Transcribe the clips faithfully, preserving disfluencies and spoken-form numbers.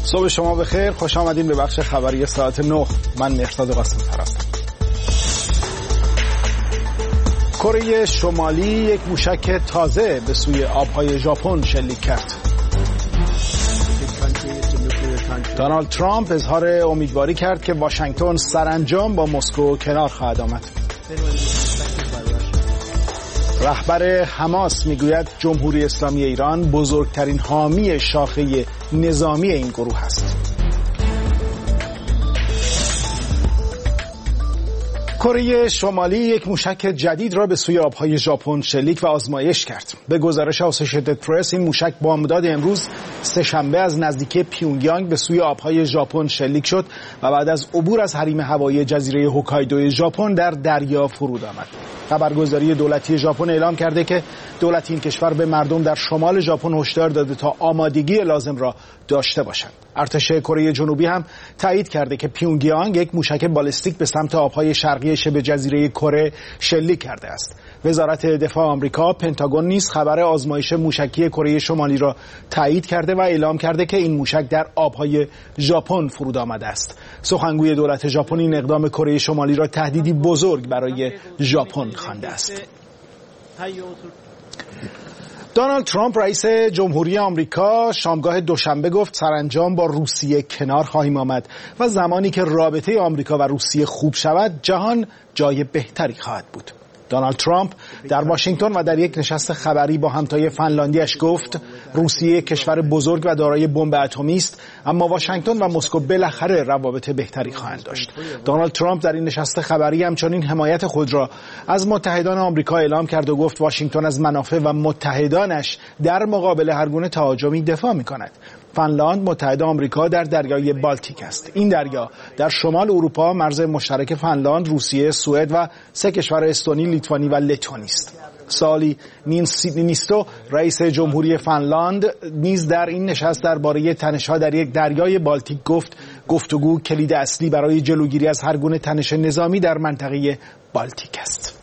صبح شما بخیر، خوش آمدین به بخش خبری ساعت نه. من مهرداد قاسمی هستم. کره شمالی یک موشک تازه به سوی آبهای ژاپن شلیک کرد. دونالد ترامپ اظهار امیدواری کرد که واشنگتن سرانجام با مسکو کنار خواهد آمد. رهبر حماس میگوید جمهوری اسلامی ایران بزرگترین حامی شاخه نظامی این گروه است. کره شمالی یک موشک جدید را به سوی آبهای ژاپن شلیک و آزمایش کرد. به گزارش آسوشیتد پرس این موشک بامداد امروز سه‌شنبه از نزدیکی پیونگیانگ به سوی آبهای ژاپن شلیک شد و بعد از عبور از حریم هوایی جزیره هوکایدو ژاپن در دریا فرود آمد. خبرگزاری دولتی ژاپن اعلام کرده که دولت این کشور به مردم در شمال ژاپن هشدار داده تا آمادگی لازم را داشته باشند. ارتش کره جنوبی هم تایید کرده که پیونگیانگ یک موشک بالستیک به سمت آبهای شرقی شبه جزیره کره شلیک کرده است. وزارت دفاع آمریکا پنتاگون نیز خبر آزمایش موشکی کره شمالی را تایید کرده و اعلام کرده که این موشک در آبهای ژاپن فرود آمده است. سخنگوی دولت ژاپن این اقدام کره شمالی را تهدیدی بزرگ برای ژاپن خوانده است. دونالد ترامپ رئیس جمهوری آمریکا شامگاه دوشنبه گفت سرانجام با روسیه کنار خواهیم آمد و زمانی که رابطه آمریکا و روسیه خوب شود جهان جای بهتری خواهد بود. دونالد ترامپ در واشنگتن و در یک نشست خبری با همتای فنلاندیش گفت روسیه کشور بزرگ و دارای بمب اتمی است، اما واشنگتن و مسکو بالاخره روابط بهتری خواهند داشت. دونالد ترامپ در این نشست خبری همچنین حمایت خود را از متحدان آمریکا اعلام کرد و گفت واشنگتن از منافع و متحدانش در مقابل هر گونه تهاجمی دفاع می‌کند. فنلاند متحد آمریکا در دریای بالتیک است. این دریا در شمال اروپا مرز مشترک فنلاند، روسیه، سوئد و سه کشور استونی، لیتوانی و لتونی است. سالی نیستو رئیس جمهوری فنلاند نیز در این نشست درباره تنش‌ها در یک دریای بالتیک گفت گفتگو کلید اصلی برای جلوگیری از هر گونه تنش نظامی در منطقه بالتیک است.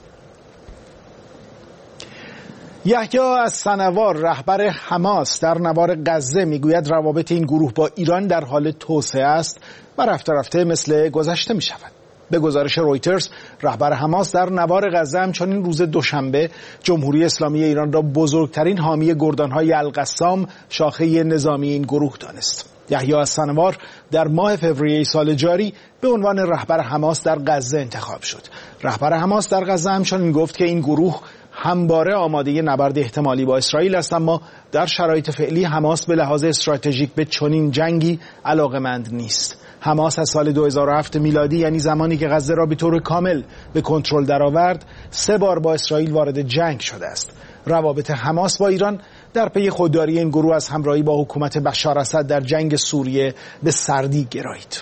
یحیی السنوار رهبر حماس در نوار غزه میگوید روابط این گروه با ایران در حال توسعه است و رفته رفته مثل گذشته می شود. به گزارش رویترز رهبر حماس در نوار غزه همچنین روز دوشنبه جمهوری اسلامی ایران را بزرگترین حامی گردانهای القسام شاخه نظامی این گروه دانست. یحیی السنوار در ماه فوریه سال جاری به عنوان رهبر حماس در غزه انتخاب شد. رهبر حماس در غزه همچنین گفت که این گروه همواره آماده نبرد احتمالی با اسرائیل است، اما در شرایط فعلی حماس به لحاظ استراتژیک به چنین جنگی علاقه‌مند نیست. حماس از سال دو هزار و هفت میلادی، یعنی زمانی که غزه را به طور کامل به کنترل درآورد، سه بار با اسرائیل وارد جنگ شده است. روابط حماس با ایران در پی خودداری این گروه از همراهی با حکومت بشار اسد در جنگ سوریه به سردی گرایید.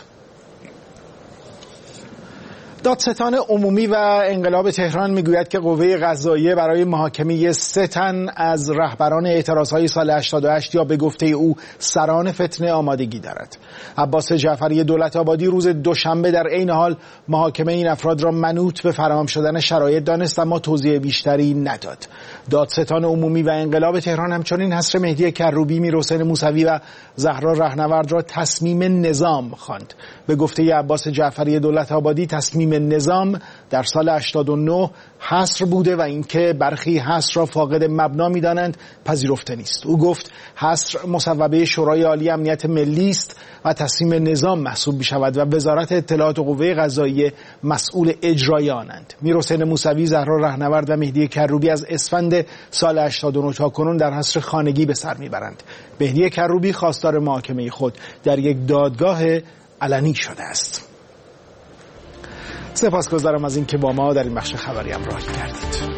دادستان عمومی و انقلاب تهران میگوید که قوه قضاییه برای محاکمه سه تن از رهبران اعتراضهای سال هشتاد و هشت یا به گفته او سران فتنه آمادگی دارد. عباس جعفری دولت آبادی روز دوشنبه در عین حال محاکمه این افراد را منوط به فراهم شدن شرایط دانست، اما توضیح بیشتری نداد. دادستان عمومی و انقلاب تهران همچنین حصر مهدی کروبی، میرحسین موسوی و زهرا رهنورد را تصمیم نظام خواند. به گفته عباس جعفری دولت آبادی تصمیم نظام در سال هشتاد و نه حصر بوده و اینکه برخی حصر را فاقد مبنا می‌دانند پذیرفته نیست. او گفت حصر مصوبه شورای عالی امنیت ملی است و تصمیم نظام محسوب می‌شود و وزارت اطلاعات و قوه قضاییه مسئول اجرای آنند. میرحسین موسوی، زهرا رهنورد و مهدی کروبی از اسفند سال هشتاد و نه تا کنون در حصر خانگی به سر میبرند. مهدی کروبی خواستار محاکمه خود در یک دادگاه علنی شده است. سپاسگزارم از اینکه با ما در این بخش خبری همراهی کردید.